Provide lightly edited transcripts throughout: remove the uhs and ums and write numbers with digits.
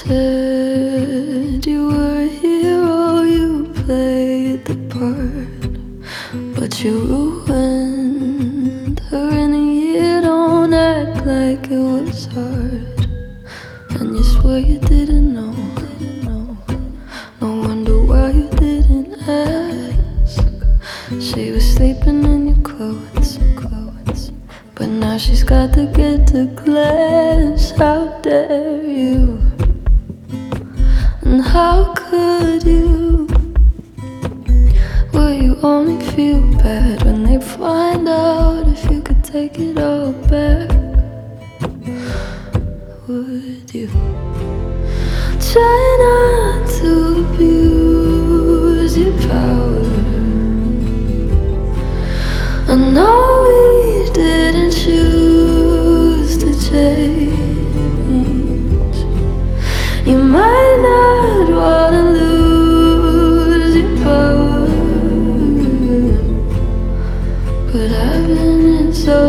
said you were a hero, you played the part, but you ruined her in a year. Don't act like it was hard, and you swear you didn't know. No wonder why you didn't ask. She was sleeping in your clothes, but now she's got to get to class. How dare you? And how could you? Will you only feel bad when they find out if you could take it all back? Would you try not to abuse your power? I know we didn't choose to change. You might not wanna lose your power, but having it so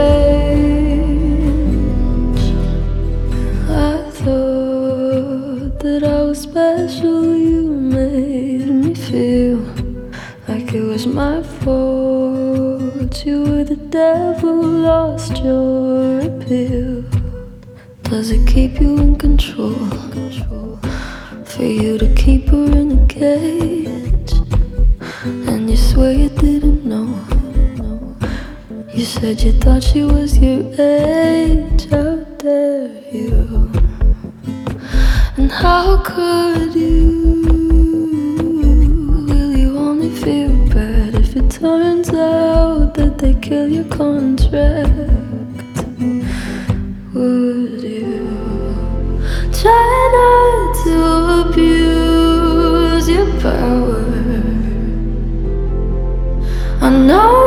strange. I thought that I was special. You made me feel like it was my fault. You were the devil, lost your appeal. Does it keep you in control? For you to keep her in a cage, and you swear you didn't know. You said you thought she was your age. How dare you? And how could you? Will you only feel bad if it turns out that they kill your contract? Would you try not to abuse your power? I know